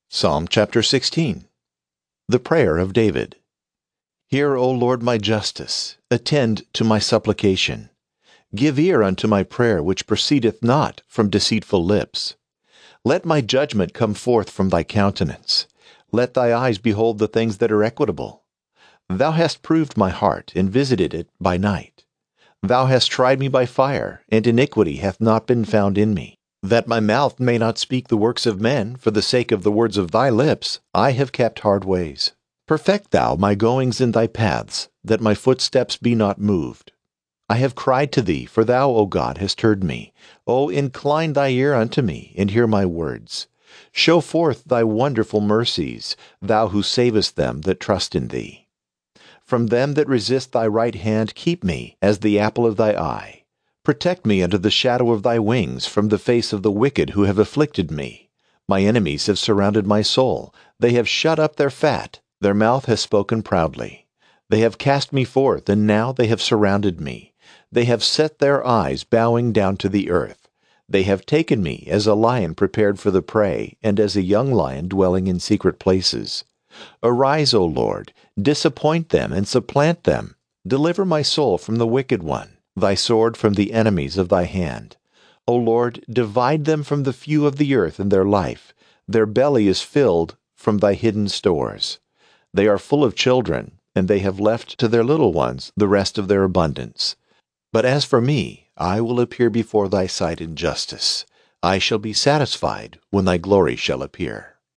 Psalm chapter 16. The prayer of David. Hear, O Lord, my justice; attend to my supplication. Give ear unto my prayer, which proceedeth not from deceitful lips. Let my judgment come forth from thy countenance. Let thy eyes behold the things that are equitable. Thou hast proved my heart, and visited it by night. Thou hast tried me by fire, and iniquity hath not been found in me. That my mouth may not speak the works of men, for the sake of the words of thy lips, I have kept hard ways. Perfect thou my goings in thy paths, that my footsteps be not moved. I have cried to thee, for thou, O God, hast heard me. O incline thy ear unto me, and hear my words. Show forth thy wonderful mercies, thou who savest them that trust in thee. From them that resist thy right hand keep me, as the apple of thy eye. Protect me under the shadow of thy wings, from the face of the wicked who have afflicted me. My enemies have surrounded my soul. They have shut up their fat. Their mouth has spoken proudly. They have cast me forth, and now they have surrounded me. They have set their eyes bowing down to the earth. They have taken me as a lion prepared for the prey, and as a young lion dwelling in secret places. Arise, O Lord, disappoint them and supplant them. Deliver my soul from the wicked one, thy sword from the enemies of thy hand. O Lord, divide them from the few of the earth in their life. Their belly is filled from thy hidden stores. They are full of children, and they have left to their little ones the rest of their abundance. But as for me, I will appear before thy sight in justice. I shall be satisfied when thy glory shall appear.